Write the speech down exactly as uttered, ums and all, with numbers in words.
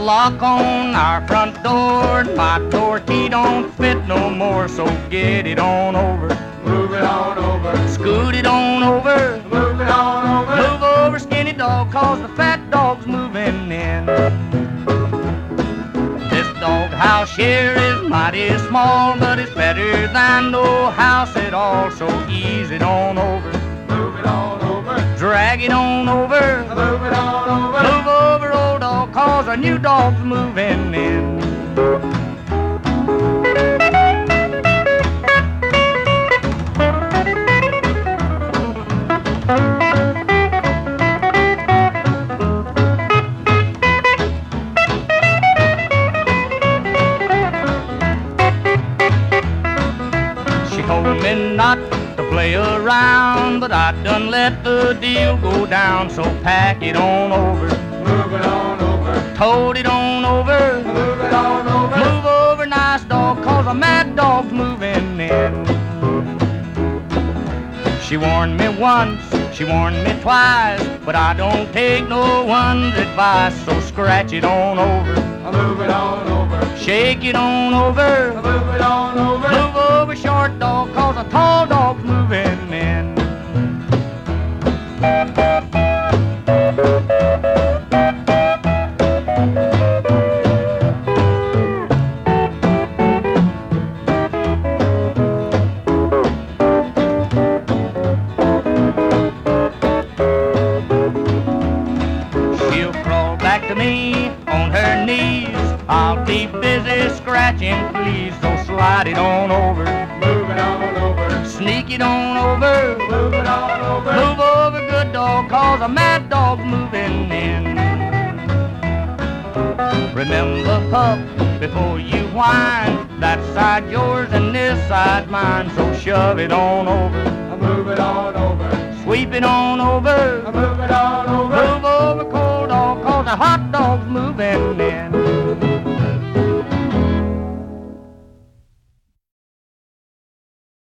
lock on our front door, and my door key don't fit no more, so get it on over. Move it on over. Scoot it on over. Move it on over. Move over, skinny dog, cause the fat dog's moving in. This dog house here is mighty small, but it's better than no house at all, so ease it on over. Move it on over. Drag it on over. Move it on over. Move over, old dog, cause a new dog's moving in. She told me not to play around, but I done let the deal go down, so pack it on over. Move it on over. Tote it on over. Move it on over. Move over, nice dog, cause a mad dog's moving in. She warned me once, she warned me twice, but I don't take no one's advice, so scratch it on over. Move it on over. Shake it on over. Move it on over. Move over, short dog, cause a tall dog's moving in. She'll crawl back to me on her knees. I'll be busy scratching, please, so slide it on over. Move it on over. Sneak it on over. Move it on over. Move over, good dog, cause a mad dog's moving in. Remember, pup, before you whine, that side yours and this side mine, so shove it on over. Move it on over. Sweep it on over. Move it on over. Move over, cold dog, cause a hot dog's moving in.